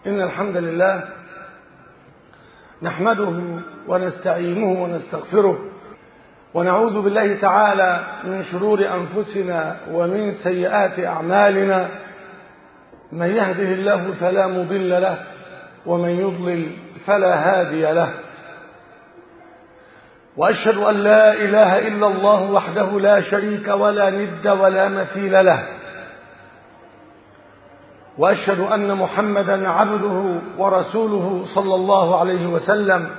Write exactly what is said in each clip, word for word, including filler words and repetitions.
إن الحمد لله نحمده ونستعينه ونستغفره ونعوذ بالله تعالى من شرور أنفسنا ومن سيئات أعمالنا. من يهده الله فلا مضل له ومن يضلل فلا هادي له، وأشهد أن لا إله إلا الله وحده لا شريك ولا ند ولا مثيل له، وأشهد أن محمدا عبده ورسوله صلى الله عليه وسلم.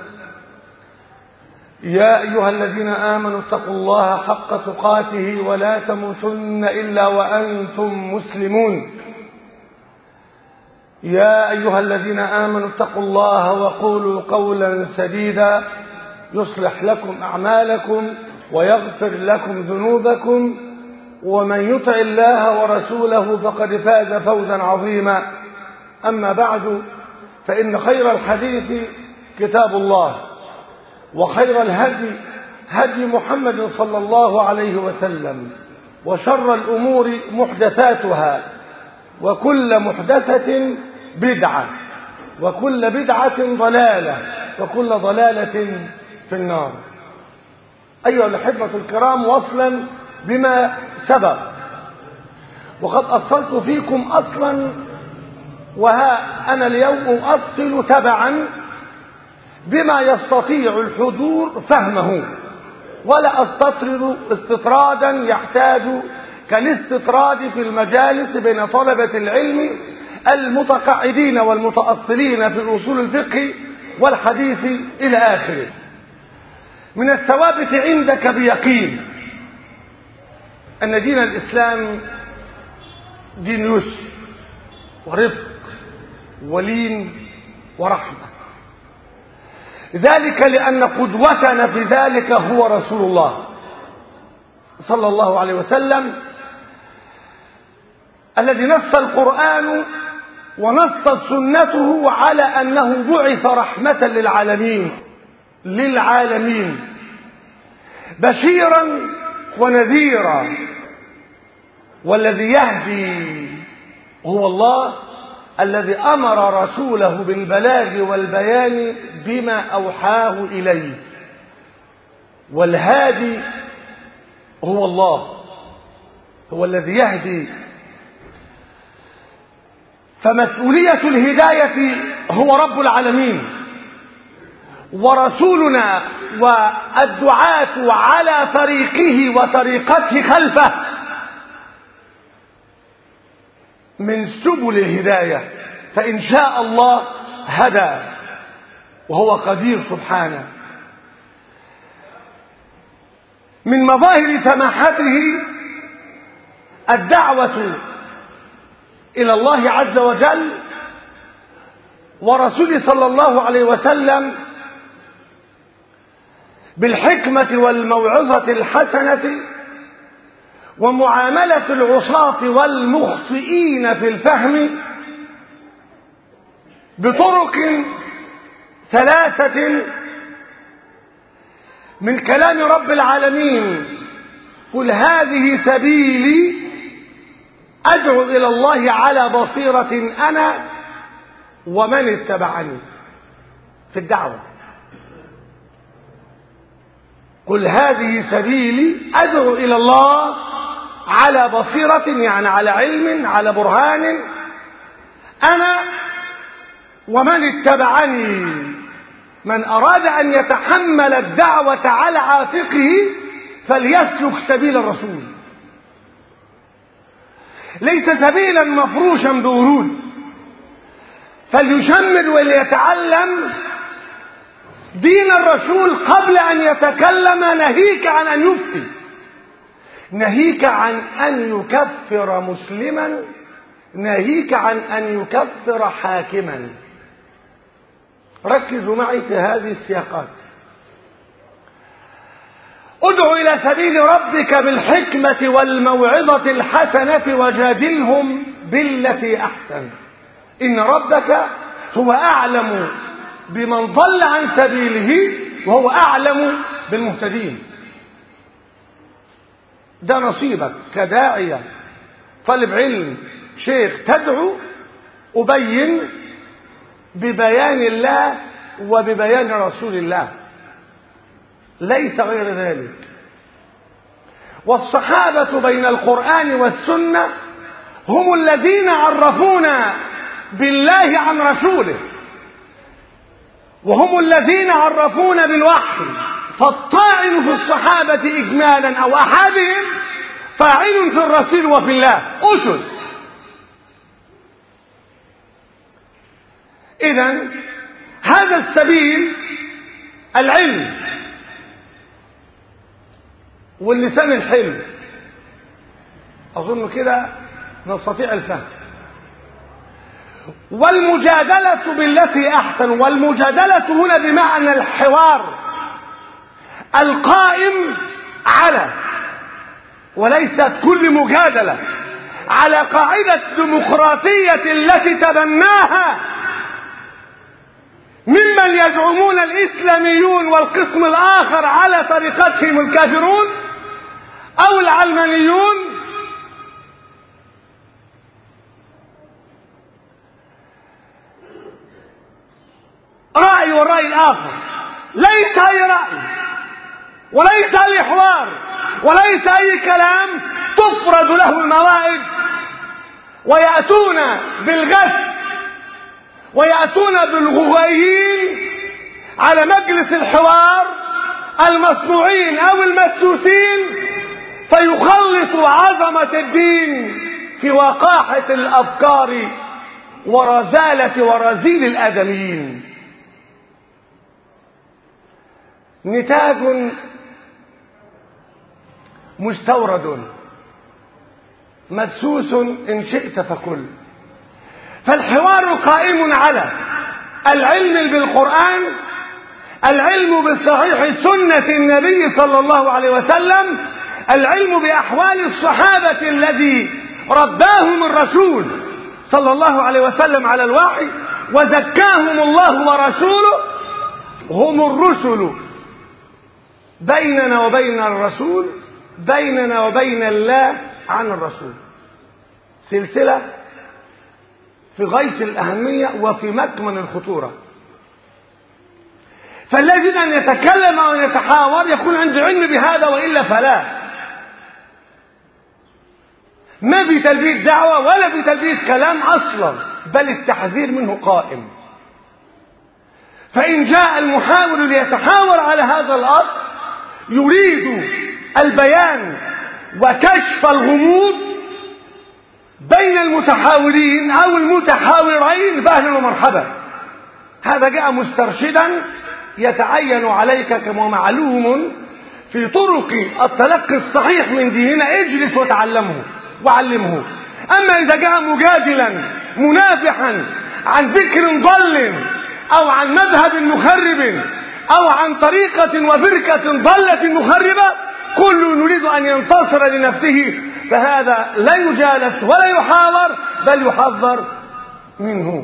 يا أيها الذين آمنوا اتقوا الله حق تقاته ولا تموتن إلا وأنتم مسلمون. يا أيها الذين آمنوا اتقوا الله وقولوا قولا سديدا يصلح لكم أعمالكم ويغفر لكم ذنوبكم، ومن يطع الله ورسوله فقد فاز فوزا عظيما. أما بعد، فإن خير الحديث كتاب الله، وخير الهدي هدي محمد صلى الله عليه وسلم، وشر الأمور محدثاتها، وكل محدثة بدعة، وكل بدعة ضلالة، وكل ضلالة في النار. أيها الأحبة الكرام، وصلا بما سبق، وقد أصلت فيكم أصلا، وها أنا اليوم أصل تبعا بما يستطيع الحضور فهمه، ولا أستطرد استطرادا يحتاج كالاستطراد في المجالس بين طلبة العلم المتقاعدين والمتأصلين في أصول الفقه والحديث إلى آخره. من الثوابت عندك بيقين أن دين الإسلام دين يسر ورفق ولين ورحمة، ذلك لأن قدوتنا في ذلك هو رسول الله صلى الله عليه وسلم، الذي نص القرآن ونصت سنته على أنه بعث رحمة للعالمين للعالمين بشيرا ونذيرا، والذي يهدي هو الله الذي أمر رسوله بالبلاغ والبيان بما أوحاه إليه، والهادي هو الله، هو الذي يهدي. فمسؤولية الهداية هو رب العالمين، ورسولنا والدعاة على طريقه وطريقته خلفه من سبل الهداية، فإن شاء الله هدى، وهو قدير سبحانه. من مظاهر سماحته الدعوة إلى الله عز وجل ورسوله صلى الله عليه وسلم بالحكمة والموعظة الحسنة، ومعاملة العصاة والمخطئين في الفهم بطرق ثلاثة من كلام رب العالمين: قل هذه سبيلي أدعو إلى الله على بصيرة أنا ومن اتبعني. في الدعوة قل هذه سبيلي أدعو إلى الله على بصيرة، يعني على علم، على برهان، أنا ومن اتبعني. من أراد أن يتحمل الدعوة على عاتقه فليسلك سبيل الرسول، ليس سبيلا مفروشا بورود، فليشمل وليتعلم دين الرسول قبل أن يتكلم، ناهيك عن أن يفتي، ناهيك عن أن يكفر مسلما، ناهيك عن أن يكفر حاكما. ركزوا معي في هذه السياقات. ادع إلى سبيل ربك بالحكمة والموعظة الحسنة وجادلهم بالتي أحسن، إن ربك هو أعلم بمن ضل عن سبيله وهو أعلم بالمهتدين. ده نصيبك كداعية طالب علم شيخ، تدعو، أبين ببيان الله وببيان رسول الله، ليس غير ذلك. والصحابة بين القرآن والسنة هم الذين عرفونا بالله عن رسوله، وهم الذين عرفونا بالوحي. فالطاعن في الصحابة إجمالا أو أحدهم طاعن في الرسول وفي الله، أسس. إذن هذا السبيل العلم واللسان الحلو، أظن كده نستطيع الفهم. والمجادلة بالتي أحسن، والمجادلة هنا بمعنى الحوار القائم على، وليست كل مجادلة، على قاعدة الديمقراطية التي تبناها ممن يزعمون الإسلاميون والقسم الآخر على طريقتهم الكافرون أو العلمانيون. رأي والرأي الآخر ليس أي رأي وليس أي حوار وليس أي كلام تفرد له الموائد، ويأتون بالغث ويأتون بالغوغائيين على مجلس الحوار المصنوعين أو المسوسين، فيخلطوا عظمة الدين في وقاحة الأفكار ورزالة ورزيل الآدميين. نتاج مستورد مدسوس إن شئت فكل. فالحوار قائم على العلم بالقرآن، العلم بصحيح سنة النبي صلى الله عليه وسلم، العلم بأحوال الصحابة الذي رباهم الرسول صلى الله عليه وسلم على الوحي وزكاهم الله ورسوله. هم الرسل بيننا وبين الرسول، بيننا وبين الله عن الرسول. سلسلة في غاية الأهمية وفي مكمن الخطورة. فالذي أن يتكلم ويتحاور يكون عنده علم بهذا، وإلا فلا. ما في تلبية دعوة ولا في تلبية كلام أصلا، بل التحذير منه قائم. فإن جاء المحاور ليتحاور على هذا الأصل يريد البيان وكشف الغموض بين المتحاورين أو المتحاورين، فأهلا ومرحبا. هذا جاء مسترشدا يتعين عليك كما معلوم في طرق التلقي الصحيح من ديننا، اجلس وتعلمه وعلمه. أما إذا جاء مجادلا منافحا عن فكر ضل أو عن مذهب مخرب أو عن طريقة وفرقة ضلة مخربة، كل يريد أن ينتصر لنفسه، فهذا لا يجالس ولا يحاور بل يحذر منه.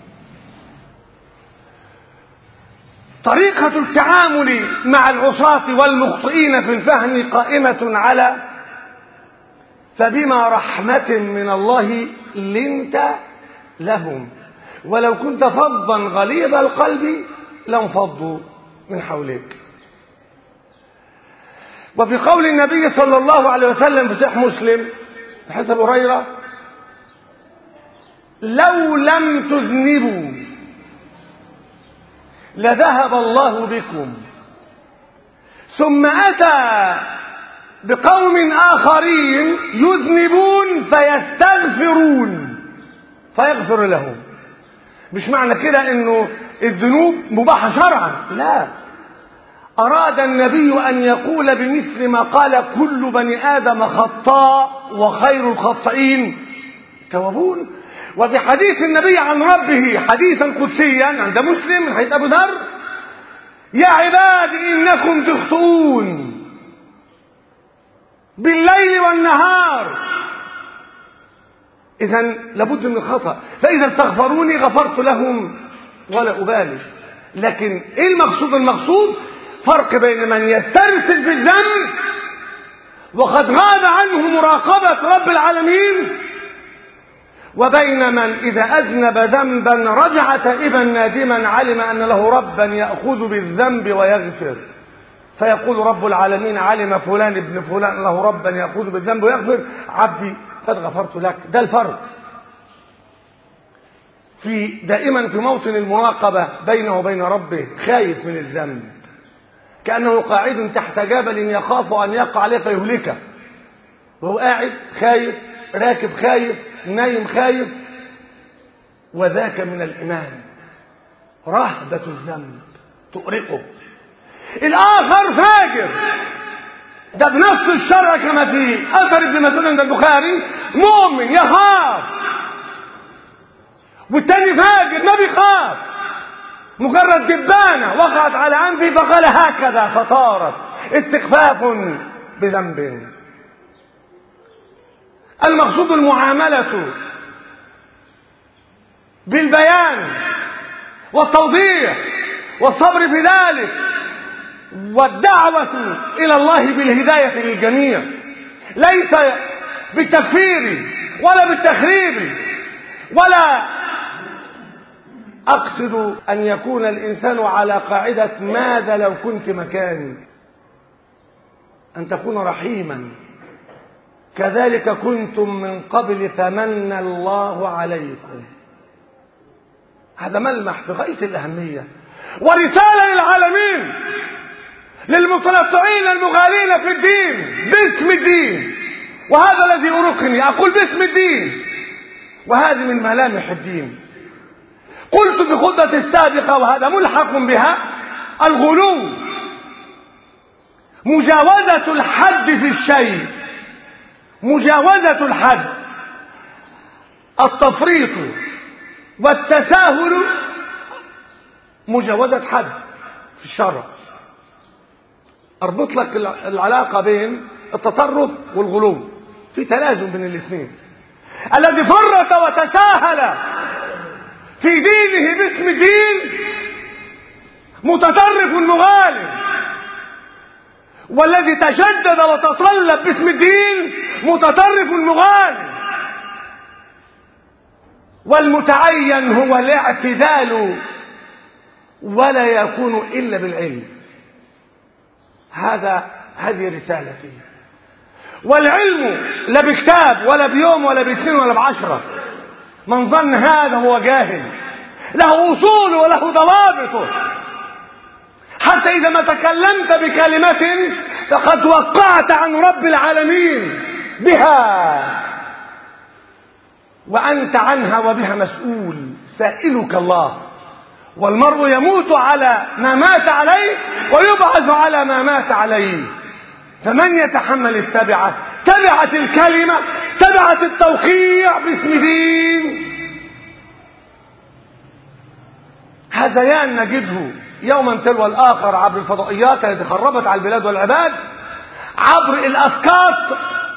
طريقة التعامل مع العصاة والمخطئين في الفهم قائمة على فبما رحمة من الله لنت لهم ولو كنت فظا غليظ القلب لانفضوا من حولك. وفي قول النبي صلى الله عليه وسلم في صحيح مسلم حديث أبي هريرة: لو لم تذنبوا لذهب الله بكم ثم أتى بقوم آخرين يذنبون فيستغفرون فيغفر لهم. مش معنى كده انه الذنوب مباحة شرعا، لا. أراد النبي أن يقول بمثل ما قال: كل بني آدم خطاء وخير الخطائين توابون. وفي حديث النبي عن ربه حديثا قدسيا عند مسلم من حديث أبو ذر: يا عبادي إنكم تخطئون بالليل والنهار. إذن لابد من الخطأ، فإذا استغفروني غفرت لهم ولا أبالي. لكن إيه المقصود؟ المقصود فرق بين من يسترسل في الذنب وقد غاب عنه مراقبة رب العالمين، وبين من إذا أذنب ذنبا رجع تائبا نادما علم أن له ربا يأخذ بالذنب ويغفر، فيقول رب العالمين علم فلان ابن فلان له ربا يأخذ بالذنب ويغفر، عبدي قد غفرت لك. ده الفرق في دائما في موطن المراقبة بينه وبين ربه، خايف من الذنب كأنه قاعد تحت جبل يخاف أن يقع عليه فيهلكه، وهو قاعد خايف، راكب خايف، نايم خايف. وذاك من الإيمان، رهبة الذنب تؤرقه. الآخر فاجر، ده بنفس الشرع كما في أثر ابن مسعود عند البخاري، مؤمن يخاف، والتاني فاجر ما بيخاف، مجرد دبانة وقعت على أنفه فقال هكذا فطارت، استخفاف بذنب. المقصود المعاملة بالبيان والتوضيح والصبر في ذلك، والدعوة إلى الله بالهداية للجميع، ليس بالتكفير ولا بالتخريب. ولا أقصد أن يكون الإنسان على قاعدة ماذا لو كنت مكاني، أن تكون رحيما. كذلك كنتم من قبل فمن الله عليكم. هذا ملمح في غاية الأهمية، ورسالة للعالمين، للمتنطعين المغالين في الدين باسم الدين. وهذا الذي أرقني، أقول باسم الدين، وهذه من ملامح الدين. قلت في خطبة السابقة وهذا ملحق بها: الغلو، مجاوزة الحد في الشيء، مجاوزة الحد، التفريط والتساهل مجاوزة حد في الشرع. اربط لك العلاقة بين التطرف والغلو، في تلازم بين الاثنين. الذي فرط وتساهل في دينه باسم الدين متطرف مغالب، والذي تشدد وتصلب باسم الدين متطرف مغالب. والمتعين هو الاعتدال، ولا يكون إلا بالعلم. هذا هذه رسالتي. والعلم لا بكتاب ولا بيوم ولا باثنين ولا بعشرة. من ظن هذا هو جاهل، له أصول وله ضوابطه. حتى إذا ما تكلمت بكلمة فقد وقعت عن رب العالمين بها، وأنت عنها وبها مسؤول، سائلك الله. والمرء يموت على ما مات عليه ويبعث على ما مات عليه. فمن يتحمل التبعة؟ تبعت الكلمة، تبعت التوقيع باسم دين. هذيان نجده يوما تلو الآخر عبر الفضائيات التي خربت على البلاد والعباد، عبر الأسقاط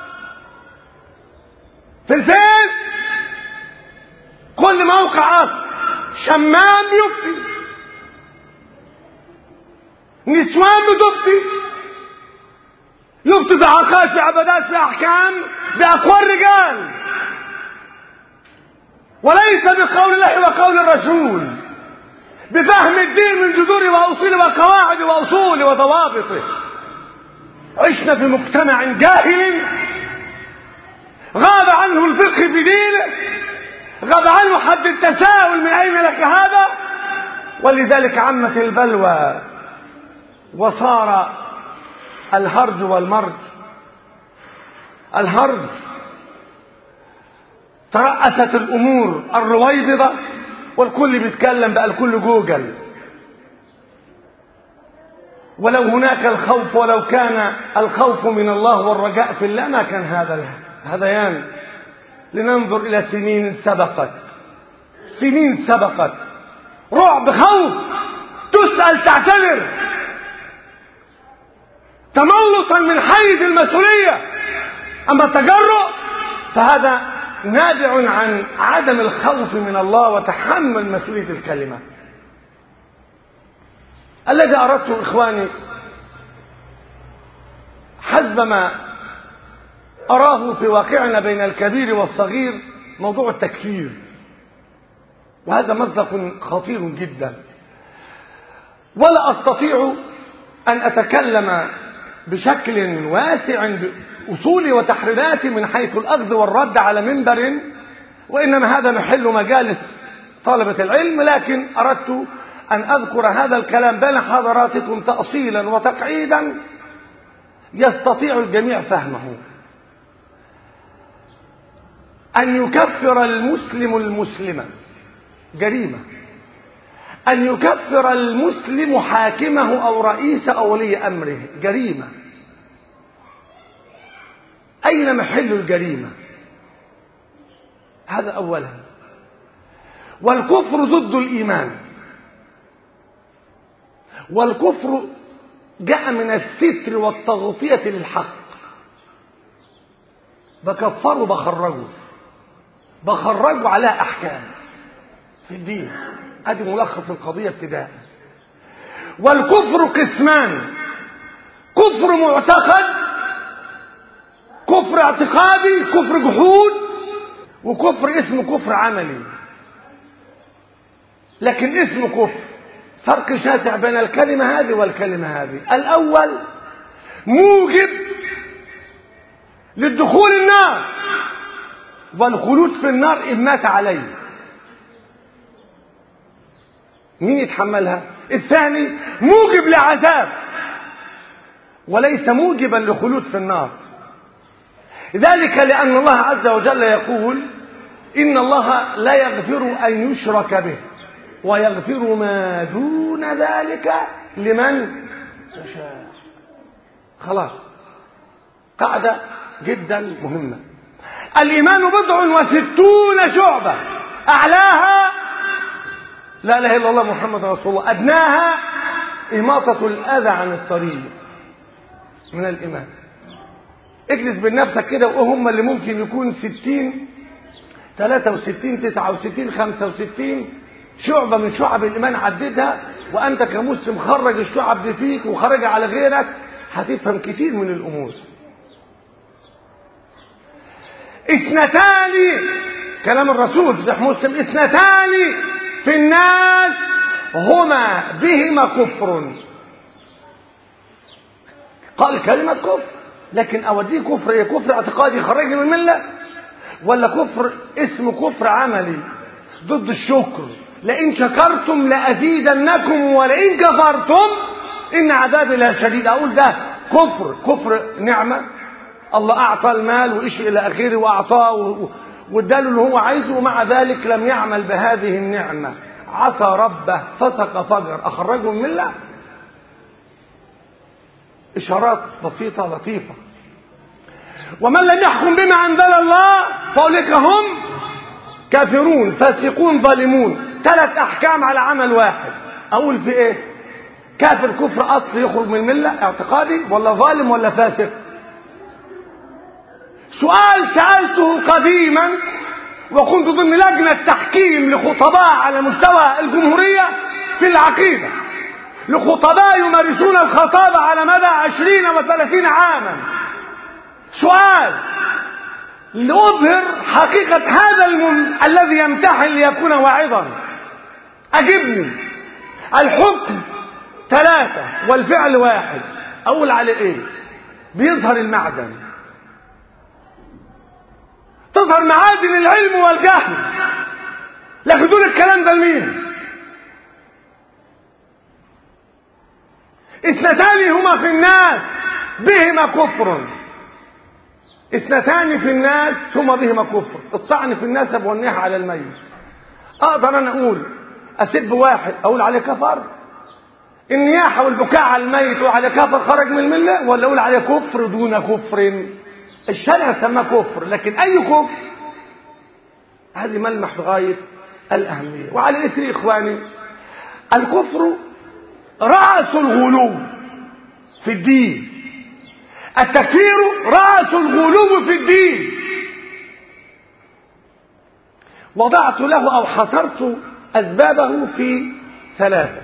في الفيس. كل موقع أصل شمام يفتي، نسوان بتفتي، يفتي في عقائد، في عبادات، في أحكام، بأقوال رجال، وليس بقول الله وقول الرسول، بفهم الدين من جذوره وأصوله وقواعد وأصوله وضوابطه. عشنا في مجتمع جاهل غاب عنه الفقه في دينه، غاب عنه حد التساؤل من أين لك هذا، ولذلك عمت البلوى وصار الهرج والمرج. الهرج، ترأست الأمور الرويبضة، والكل بيتكلم بقى، الكل جوجل. ولو هناك الخوف، ولو كان الخوف من الله والرجاء في الله ما كان هذا الهذيان. لننظر إلى سنين سبقت، سنين سبقت، رعب، خوف، تسأل تعتذر، تملصا من حيز المسؤولية. أما التجرؤ فهذا نابع عن عدم الخوف من الله وتحمل مسؤولية الكلمة. الذي أردته إخواني حسب ما أراه في واقعنا بين الكبير والصغير موضوع التكفير، وهذا مصدق خطير جدا. ولا أستطيع أن أتكلم بشكل واسع بأصول وتحريرات من حيث الأخذ والرد على منبر، وإنما هذا محل مجالس طلبة العلم، لكن أردت أن أذكر هذا الكلام بين حضراتكم تأصيلا وتقعيدا يستطيع الجميع فهمه. أن يكفر المسلم المسلمة جريمة، أن يكفر المسلم حاكمه أو رئيس أو ولي أمره جريمة. أين محل الجريمة؟ هذا أولا. والكفر ضد الإيمان، والكفر جاء من الستر والتغطية للحق. بكفره بخرجه بخرجه على أحكام في الدين. هذه ملخص القضية ابتداء. والكفر قسمان: كفر معتقد، كفر اعتقادي، كفر جحود، وكفر اسمه كفر عملي. لكن اسمه كفر، فرق شاسع بين الكلمة هذه والكلمة هذه. الأول موجب للدخول النار والخلود في النار إن مات عليه، مين يتحملها؟ الثاني موجب لعذاب وليس موجبا لخلود في النار. ذلك لأن الله عز وجل يقول: إن الله لا يغفر أن يشرك به ويغفر ما دون ذلك لمن يشاء. خلاص، قاعدة جدا مهمة. الإيمان بضع وستون شعبة، أعلاها لا إله إلا الله محمد رسول الله، أدناها إماطة الأذى عن الطريق من الإيمان. اجلس بنفسك كده وهم اللي ممكن يكون ستين ثلاثة وستين تسعة وستين خمسة وستين شعبة من شعب الإيمان عددها، وأنت كمسلم خرج الشعب دي فيك وخرج على غيرك، هتفهم كثير من الأمور. اثنتان، كلام الرسول في صحيح مسلم: اثنتان في الناس هما بهما كفر. قال كلمة كفر، لكن أوديه كفر إيه؟ كفر اعتقادي خرجني من الملة، ولا كفر اسمه كفر عملي ضد الشكر؟ لئن شكرتم لأزيدنكم ولئن كفرتم إن عذابي لشديد. أقول ده كفر، كفر نعمة، الله أعطى المال وإشي إلى آخره وأعطاه واداله اللي هو عايزه، ومع ذلك لم يعمل بهذه النعمة، عصى ربه، فسق فجر، أخرجه من الملة. إشارات بسيطة لطيفة. ومن لم يحكم بما أنزل الله فأولئك هم كافرون فاسقون ظالمون. ثلاث أحكام على عمل واحد. أقول في إيه؟ كافر كفر أصل يخرج من الملة اعتقادي، ولا ظالم ولا فاسق؟ سؤال سألته قديما وكنت ضمن لجنة تحكيم لخطباء على مستوى الجمهورية في العقيدة، لخطباء يمارسون الخطابة على مدى عشرين وثلاثين عاما. سؤال لأظهر حقيقة هذا المن... الذي يمتحن ليكون واعظا. أجبني: الحكم ثلاثة والفعل واحد. أقول على إيه؟ بيظهر المعدن، تظهر معادن العلم والجهل، لكن دول الكلام ده لمين؟ اثنتان هما في الناس بهما كفر. اثنتان في الناس هما بهما كفر: الطعن في النسب والنيح على الميت. اقدر انا اقول اسب واحد اقول عليه كفر؟ النياحه والبكاء على الميت وعلى كفر خرج من المله، ولا اقول عليه كفر دون كفر؟ الشرع سماه كفر، لكن اي كفر؟ هذه ملمح غايه الاهميه. وعلى اثر اخواني، الكفر رأس الغلو في الدين. التكفير رأس الغلو في الدين. وضعت له أو حصرت أسبابه في ثلاثة: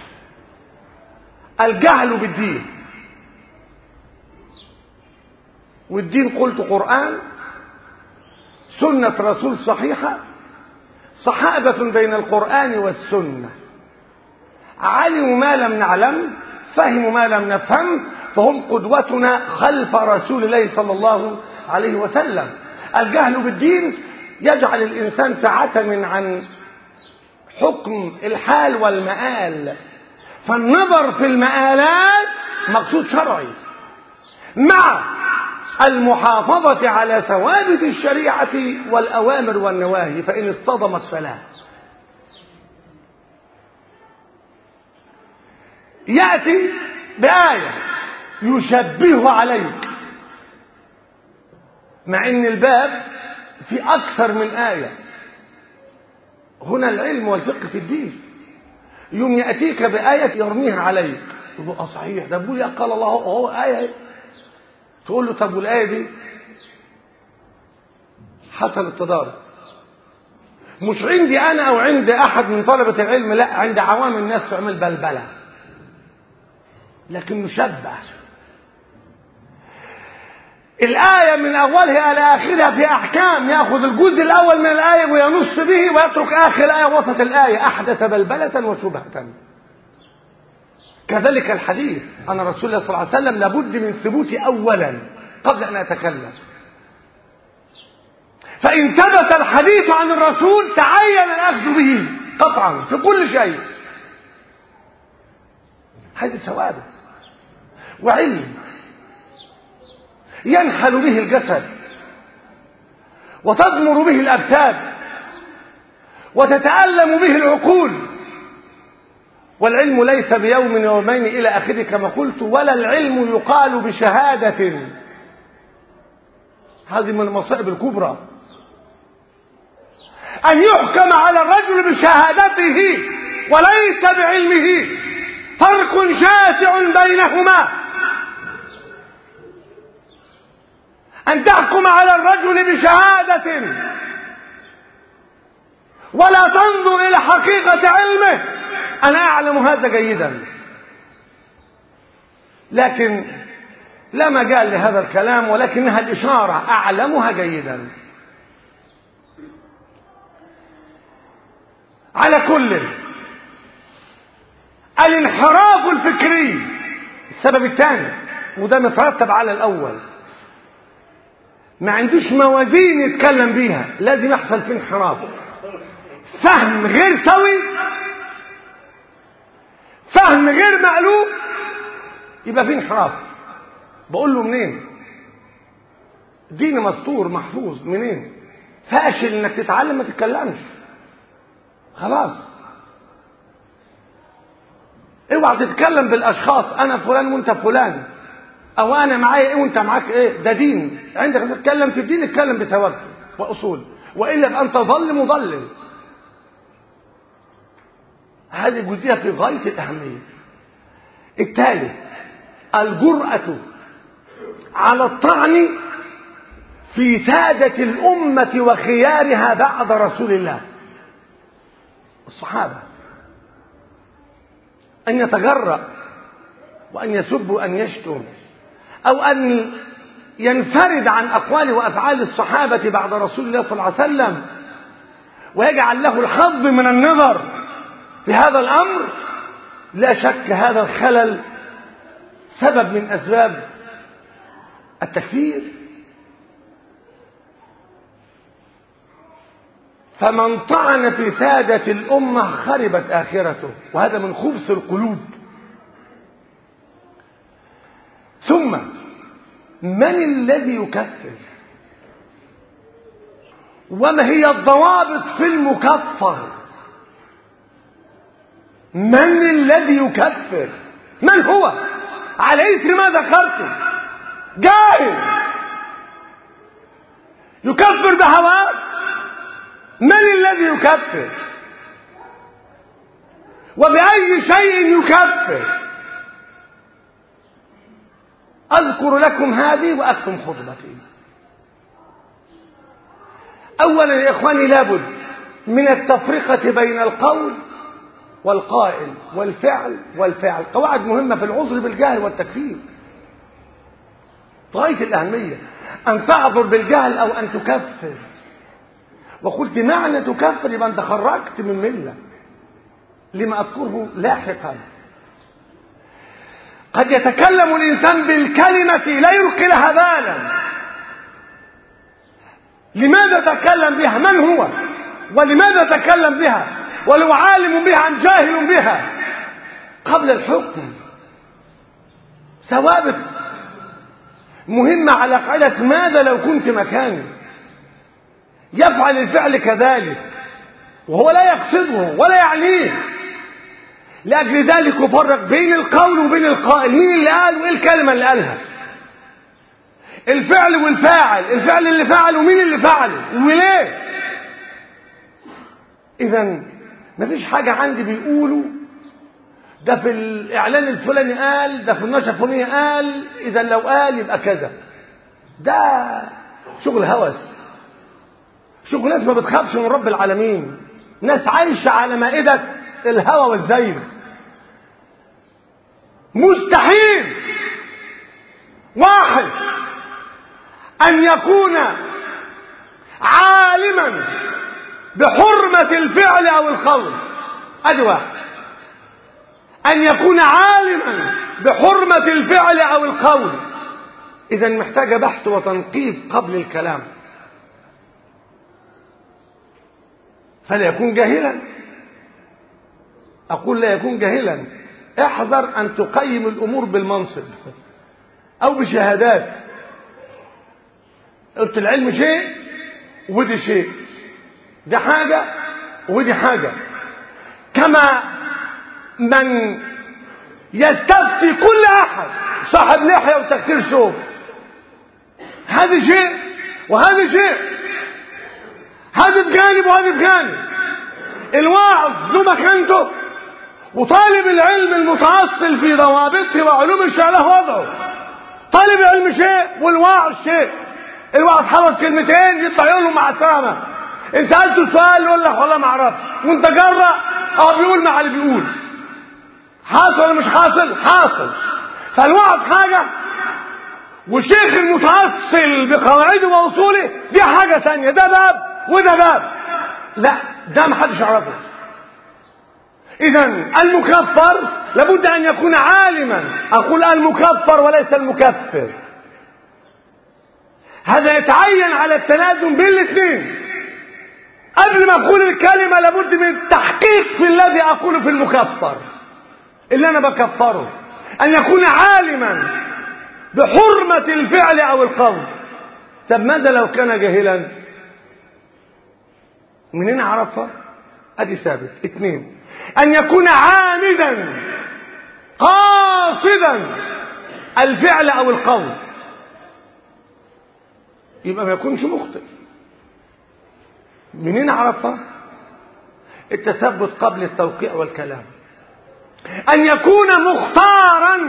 الجهل بالدين، والدين قلت قرآن سنة رسول صحيحة، صحابة بين القرآن والسنة، علموا ما لم نعلم، فهموا ما لم نفهم، فهم قدوتنا خلف رسول الله صلى الله عليه وسلم. الجهل بالدين يجعل الإنسان في عتم عن حكم الحال والمآل، فالنظر في المآلات مقصود شرعي مع المحافظة على ثوابت الشريعة والأوامر والنواهي، فإن اصطدمت فلا. يأتي بآية يشبه عليك، مع إن الباب في أكثر من آية. هنا العلم والفقه في الدين، يوم يأتيك بآية يرميها عليك، يقول اه صحيح ده بيقول قال الله هو آية، تقول له طب والآية دي حصل التضارب، مش عندي أنا أو عند أحد من طلبة العلم، لا، عند عوام الناس تعمل بلبلة، لكن نشبه الآية من أولها إلى آخرها في أحكام، يأخذ الجزء الأول من الآية وينص به ويترك آخر الآية وسط الآية، أحدث بلبلة وشبهة. كذلك الحديث عن رسول الله صلى الله عليه وسلم لابد من ثبوته أولا قبل أن أتكلم، فإن ثبت الحديث عن الرسول تعين الأخذ به قطعا في كل شيء. هذه ثوابت وعلم ينحل به الجسد وتضمر به الأجساد وتتألم به العقول، والعلم ليس بيوم يومين إلى آخره كما قلت، ولا العلم يقال بشهادة. هذه من المصائب الكبرى أن يحكم على الرجل بشهادته وليس بعلمه، فرق شاسع بينهما. أن تحكم على الرجل بشهادة ولا تنظر إلى حقيقة علمه. أنا أعلم هذا جيدا، لكن لا مجال لهذا الكلام، ولكنها الإشارة أعلمها جيدا. على كل، الانحراف الفكري السبب الثاني، وده مترتب على الأول، ما عندوش موازين يتكلم بيها، لازم يحصل فيه انحراف، فهم غير سوي، فهم غير مألوف، يبقى فيه انحراف. بقول له منين؟ دين مستور محفوظ، منين؟ فاشل انك تتعلم ما تتكلمش، خلاص. اوعى تتكلم بالاشخاص، انا فلان وانت فلان، او انا معايا ايه وانت معاك ايه، ده دين. عندك تتكلم في الدين اتكلم بثوابت واصول، والا يبقى انت ضل مضلل. هذه جزئيه في غايه الاهميه. الثالث، الجرأة على الطعن في سادة الأمة وخيارها بعد رسول الله، الصحابة، أن يتجرأ وأن يسب وأن يشتم، أو أن ينفرد عن أقوال وأفعال الصحابة بعد رسول الله صلى الله عليه وسلم ويجعل له الحظ من النظر في هذا الأمر. لا شك هذا الخلل سبب من أسباب التكفير. فمن طعن في سادة الأمة خربت آخرته، وهذا من خبث القلوب. ثم من الذي يكفر؟ وما هي الضوابط في المكفر؟ من الذي يكفر؟ من هو؟ على إثر ما ذكرته، جاهل يكفر بهواه. من الذي يكفر؟ وبأي شيء يكفر؟ أذكر لكم هذه وأختم خطبتي. أولا يا إخواني، لابد من التفرقة بين القول والقائل والفعل والفعل، قواعد مهمة في العذر بالجهل والتكفير غاية الأهمية. أن تعذر بالجهل أو أن تكفر، وقلت معنى تكفر يبقى أنت خرجت من ملة، لما أذكره لاحقا. قد يتكلم الإنسان بالكلمة لا يلقي لها بالا، لماذا تكلم بها؟ من هو؟ ولماذا تكلم بها؟ ولو عالم بها أم جاهل بها؟ قبل الحكم ثوابت مهمة على قاعدة ماذا لو كنت مكاني. يفعل الفعل كذلك وهو لا يقصده ولا يعنيه، لأجل ذلك يفرق بين القول وبين القائل. مين اللي قال وإيه الكلمة اللي قالها؟ الفعل والفاعل، الفعل اللي فعل ومين اللي فعله وليه. إذا مفيش حاجة عندي بيقولوا ده في الإعلان الفلاني قال، ده في النشرة الفلانية قال، إذا لو قال يبقى كذا. ده شغل هوس، شغل ناس ما بتخافش من رب العالمين، ناس عايشة على مائدة الهوى والزيغ. مستحيل واحد أن يكون عالما بحرمة الفعل أو القول، أدي واحد. أن يكون عالما بحرمة الفعل أو القول، إذا محتاجة بحث وتنقيب قبل الكلام. فلا يكون جاهلا، أقول لا يكون جاهلا. احذر أن تقيم الأمور بالمنصب أو بشهادات. قلت العلم شيء ودي شيء، دي حاجة ودي حاجة. كما من يستفتي كل أحد صاحب لحية وتكسير ثوب، هذا شيء وهذا شيء، هذا بجانب وهذا بجانب. الواعظ له مكانته، وطالب العلم المتأصل في ضوابطه وعلوم الشرع له وضعه. طالب العلم شيء والواعظ شيء. الواعظ حفظ كلمتين يطلع يقول له مع السلامة، ان سألته سؤال يقول لك والله ما اعرفش، وانت جرأ اه بيقول مع اللي بيقول. حاصل ولا مش حاصل؟ حاصل. فالوعظ حاجة، والشيخ المتأصل بقواعده وأصوله دي حاجة ثانية. ده باب وده باب، لا ده ما حدش يعرفه. إذا المكفر لابد أن يكون عالما. أقول المكفر وليس المكفر. هذا يتعين على التلازم بين الاثنين. قبل ما أقول الكلمة لابد من التحقيق في الذي أقوله في المكفر اللي أنا بكفره، أن يكون عالما بحرمة الفعل أو القول. طب ماذا لو كان جاهلا؟ منين عرفها؟ أدي ثابت. اثنين، أن يكون عامدا قاصدا الفعل أو القول، يبقى ما يكونش مخطئ. منين عرفها؟ التثبت قبل التوقيع والكلام. أن يكون مختارا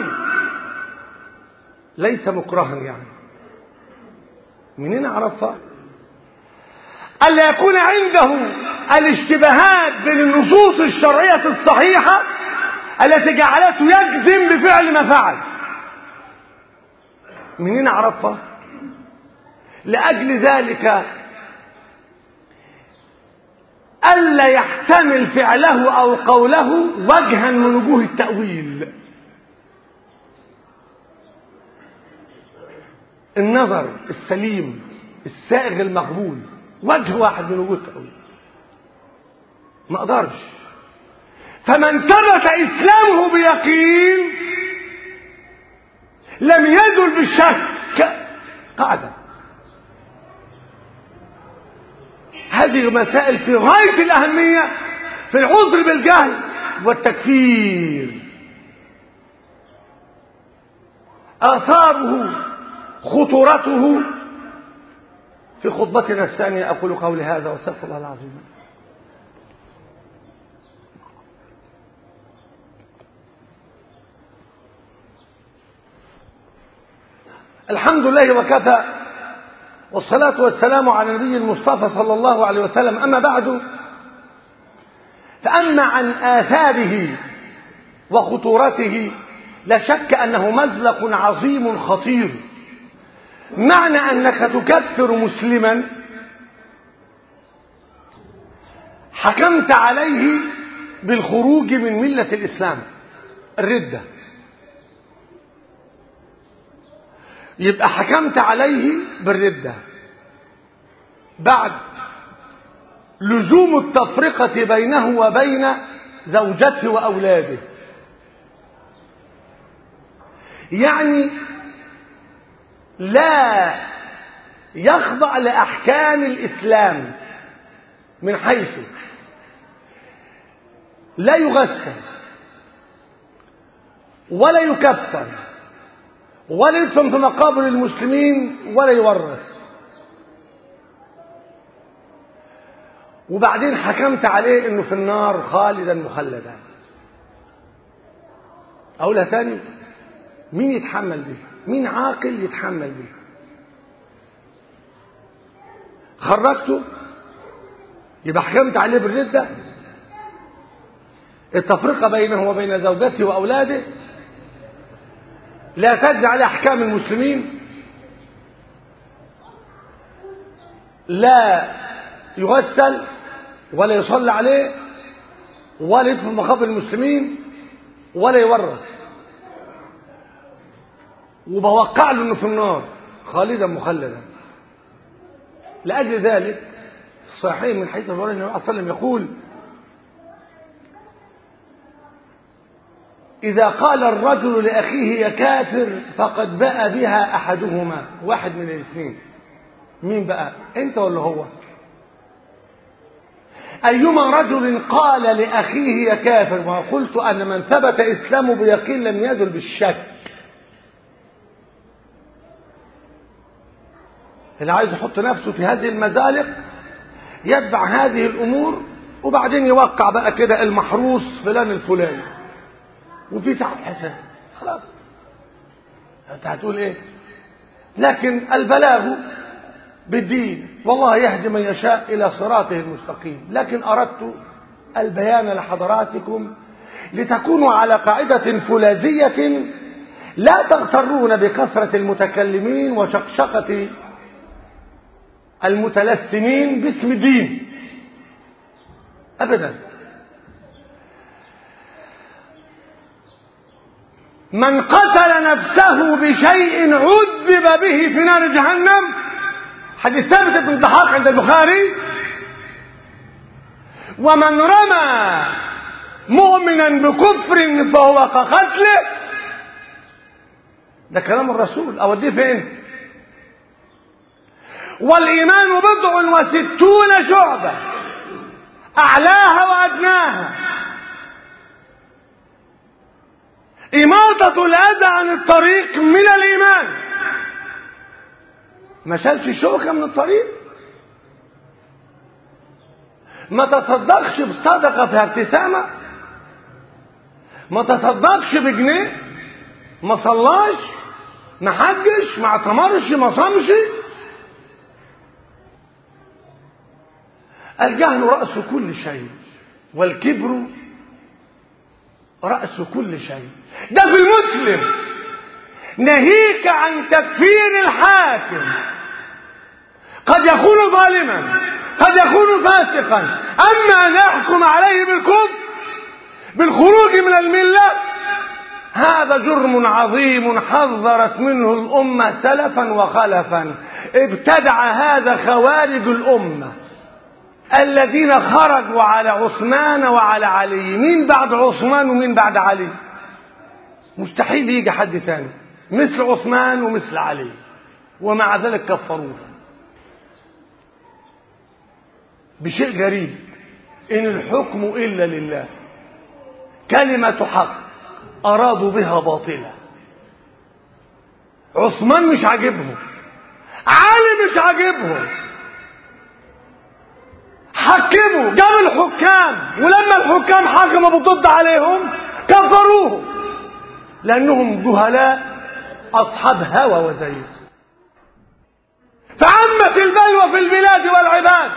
ليس مكرها. يعني منين عرفها؟ ألا يكون عنده الاشتباهات بين النصوص الشرعية الصحيحة التي جعلته يجزم بفعل ما فعل. منين عرفها؟ لأجل ذلك ألا يحتمل فعله أو قوله وجها من وجوه التأويل. النظر السليم السائغ المقبول وجه واحد من وجوه التأويل ما أقدرش. فمن ثبت إسلامه بيقين لم يزل بالشك. قاعدة. هذه مسائل في غاية الأهمية في العذر بالجهل والتكفير. آثاره خطورته. في خطبتنا الثانية أقول قولي هذا واستغفر الله العظيم. الحمد لله وكفى، والصلاة والسلام على النبي المصطفى صلى الله عليه وسلم. أما بعد، فأما عن آثاره وخطورته لا شك أنه مزلق عظيم خطير. معنى أنك تكفر مسلما حكمت عليه بالخروج من ملة الإسلام، الردة. يبقى حكمت عليه بالردة بعد لزوم التفرقة بينه وبين زوجته وأولاده. يعني لا يخضع لأحكام الإسلام من حيث لا يغسل ولا يكفر ولا يدفن في مقابر المسلمين ولا يورث. وبعدين حكمت عليه انه في النار خالدا مخلدا. اقولها تاني، مين يتحمل به؟ مين عاقل يتحمل به؟ خرجته يبقى حكمت عليه بالردة، التفرقة بينه وبين زوجته وأولاده، لا تجري على أحكام المسلمين، لا يغسل ولا يصلى عليه ولا يدفن مقابر المسلمين ولا يورث، وبوقع له انه في النار خالدا مخلدا. لاجل ذلك الصحيح من حديث النبي صلى الله عليه وسلم يقول: إذا قال الرجل لأخيه يا كافر فقد باء بها أحدهما، واحد من الاثنين. مين بقى؟ أنت ولا هو؟ أيما رجل قال لأخيه يا كافر، ما قلت أن من ثبت إسلامه بيقين لم يزل بالشك. اللي عايز يحط نفسه في هذه المزالق يتبع هذه الأمور، وبعدين يوقع بقى كده المحروس فلان الفلاني وفي تحت حساب، خلاص انت هتقول ايه؟ لكن البلاغ بالدين والله يهدي من يشاء الى صراطه المستقيم. لكن اردت البيان لحضراتكم لتكونوا على قاعدة فولاذية، لا تغترون بكثرة المتكلمين وشقشقة المتلسمين باسم دين ابدا. من قتل نفسه بشيء عذب به في نار جهنم، حديث ثابت بن الضحاك عند البخاري. ومن رمى مؤمنا بكفر فهو كقتله. ده كلام الرسول، اوديه فين؟ والايمان بضع وستون شعبة اعلاها وادناها إماطة الأذى عن الطريق من الإيمان. ما شالش شوكة من الطريق، ما تصدقش بصدقة فيها ابتسامة، ما تصدقش بجنيه، ما صلاش، ما حجش، ما اعتمرش، ما صامش. الجهل رأس كل شيء والكبر رأس كل شيء. ده في المسلم، ناهيك عن تكفير الحاكم، قد يكون ظالما قد يكون فاسقا، أما أن يحكم عليه بالكفر بالخروج من الملة، هذا جرم عظيم حذرت منه الأمة سلفا وخلفا. ابتدع هذا خوارج الأمة الذين خرجوا على عثمان وعلى علي. مين بعد عثمان ومين بعد علي؟ مستحيل يجي حد ثاني مثل عثمان ومثل علي، ومع ذلك كفروه بشيء غريب. إن الحكم إلا لله، كلمة حق أرادوا بها باطلة. عثمان مش عاجبهم، علي مش عاجبهم، حكموا، جابوا الحكام، ولما الحكام حكموا بالضد عليهم كفروه، لأنهم جهلاء أصحاب هوى وزيف. فعمت البلوى في البلاد والعباد،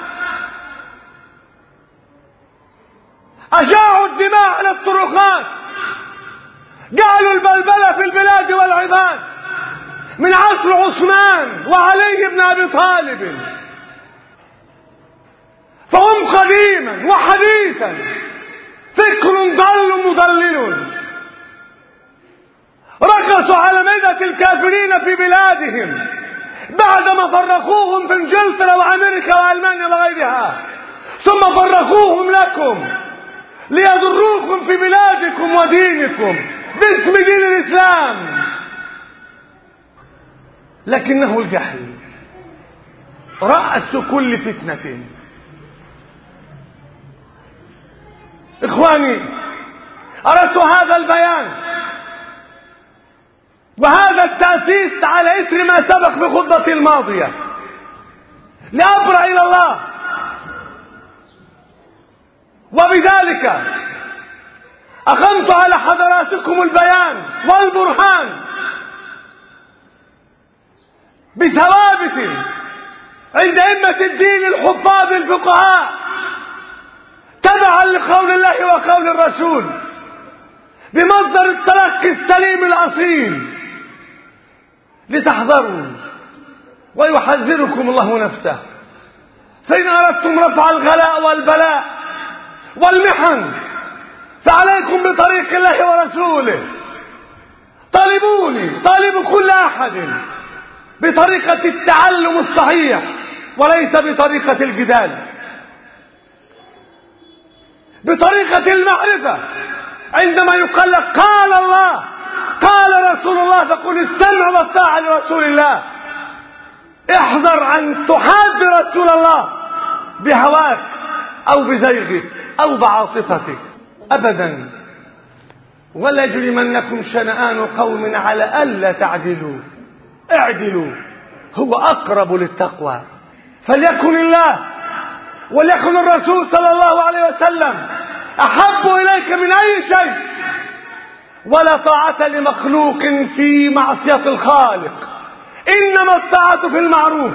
أشاعوا الدماء على الطرقات، جعلوا البلبلة في البلاد والعباد من عصر عثمان وعلي بن أبي طالب. فهم قديما وحديثا فكر ضل مضلل، رقصوا على ميدة الكافرين في بلادهم بعدما فرقوهم في انجلترا وامريكا والمانيا وغيرها، ثم فرقوهم لكم ليضروكم في بلادكم ودينكم باسم دين الاسلام، لكنه الجهل رأس كل فتنة. اخواني، اردت هذا البيان وهذا التأسيس على إثر ما سبق في خطبتي الماضية لأبرأ إلى الله، وبذلك أقمت على حضراتكم البيان والبرهان بثوابت عند أئمة الدين الحفاظ الفقهاء تبعا لقول الله وقول الرسول بمصدر التلقي السليم الأصيل، لتحذروا ويحذركم الله نفسه. فإن أردتم رفع الغلاء والبلاء والمحن فعليكم بطريق الله ورسوله، طالبوني طالب كل أحد بطريقة التعلم الصحيح وليس بطريقة الجدال، بطريقة المعرفة. عندما يقال لك قال الله قال رسول الله فقل السمع والطاعة لرسول الله. احذر أن تحاد رسول الله بهواك أو بزيغك أو بعاطفتك أبدا. ولا يجرمنكم شنآن قوم على ألا تعدلوا اعدلوا هو أقرب للتقوى. فليكن الله وليكن الرسول صلى الله عليه وسلم أحب إليك من أي شيء، ولا طاعة لمخلوق في معصية الخالق، إنما الطاعة في المعروف.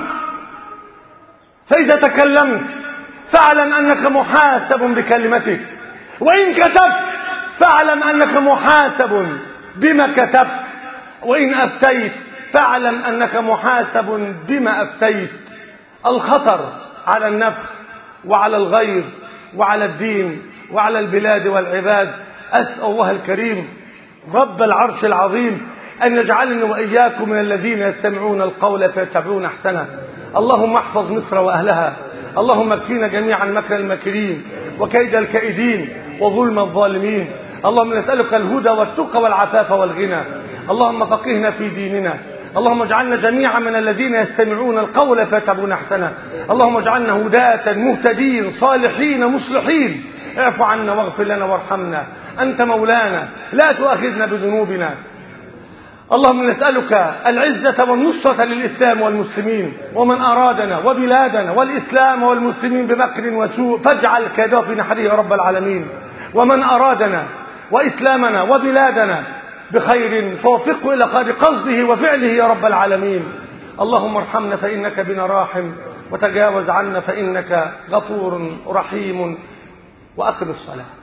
فإذا تكلمت فاعلم أنك محاسب بكلمتك، وإن كتبت فاعلم أنك محاسب بما كتبت، وإن أفتيت فاعلم أنك محاسب بما أفتيت. الخطر على النفس وعلى الغير وعلى الدين وعلى البلاد والعباد. أسأل الله الكريم رب العرش العظيم أن يجعلني وإياكم من الذين يستمعون القول فيتبعون أحسنه. اللهم احفظ مصر وأهلها، اللهم اكفينا جميعا مكر الماكرين وكيد الكائدين وظلم الظالمين. اللهم نسألك الهدى والتقى والعفاف والغنى. اللهم فقهنا في ديننا، اللهم اجعلنا جميعا من الذين يستمعون القول فيتبعون احسنه. اللهم اجعلنا هداة مهتدين صالحين مصلحين. اعف عنا واغفر لنا وارحمنا، أنت مولانا لا تؤاخذنا بذنوبنا. اللهم نسألك العزة والنصرة للإسلام والمسلمين، ومن أرادنا وبلادنا والإسلام والمسلمين بمكر وسوء فاجعل كيده في نحره يا رب العالمين. ومن أرادنا وإسلامنا وبلادنا بخير فوفقه إلى قدر قصده وفعله يا رب العالمين. اللهم ارحمنا فإنك بنا راحم، وتجاوز عنا فإنك غفور رحيم. وأقم الصلاة.